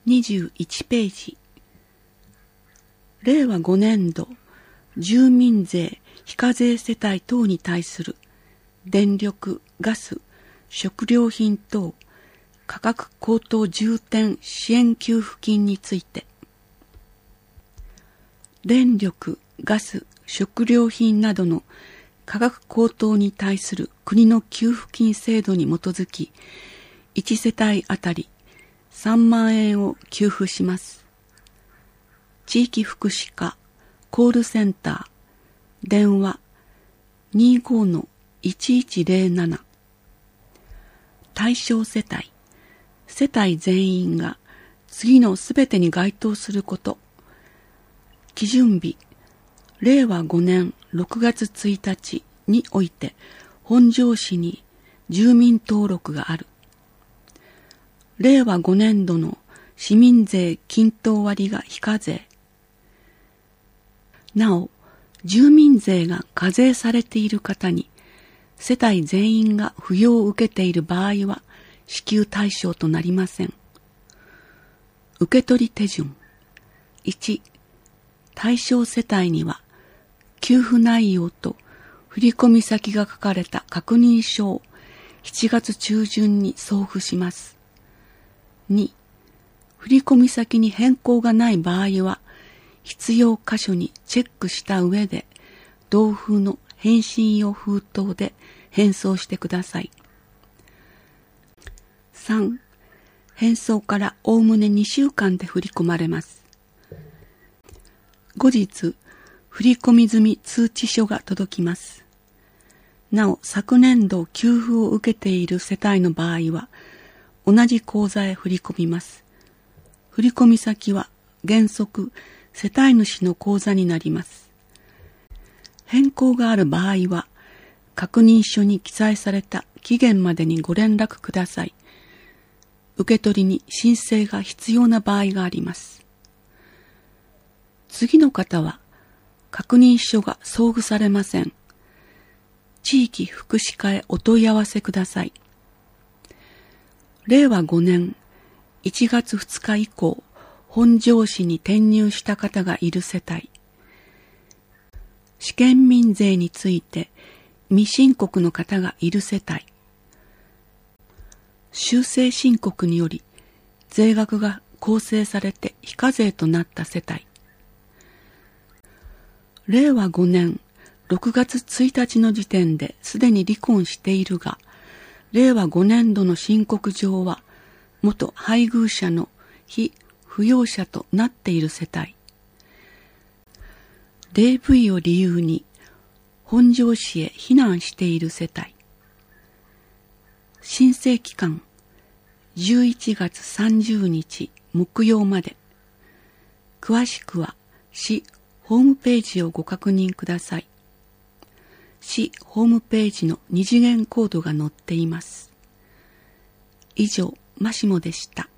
21ページ。令和5年度住民税非課税世帯等に対する電力・ガス・食料品等価格高騰重点支援給付金について、電力・ガス・食料品などの価格高騰に対する国の給付金制度に基づき、1世帯あたり3万円を給付します。地域福祉課コールセンター電話 25-1107 対象世帯世帯全員が次のすべてに該当すること。基準日令和5年6月1日において本庄市に住民登録がある。令和5年度の市民税均等割が非課税。なお、住民税が課税されている方に世帯全員が扶養を受けている場合は支給対象となりません。受け取り手順。1、対象世帯には給付内容と振込先が書かれた確認書を7月中旬に送付します。2、振込先に変更がない場合は必要箇所にチェックした上で同封の返信用封筒で返送してください。3、返送からおおむね2週間で振り込まれます。後日、振込済み通知書が届きます。なお、昨年度給付を受けている世帯の場合は、同じ口座へ振り込みます。振込先は原則、世帯主の口座になります。変更がある場合は、確認書に記載された期限までにご連絡ください。受け取りに申請が必要な場合があります。次の方は、確認書が送付されません。地域福祉課へお問い合わせください。令和5年1月2日以降、本庄市に転入した方がいる世帯、試験民税について未申告の方がいる世帯、修正申告により税額が構成されて非課税となった世帯、令和5年6月1日の時点ですでに離婚しているが、令和5年度の申告上は元配偶者の非扶養者となっている世帯、DV を理由に本庄市へ避難している世帯、申請期間11月30日木曜まで。詳しくは市ホームページをご確認ください。市ホームページの2次元コードが載っています。以上、マシモでした。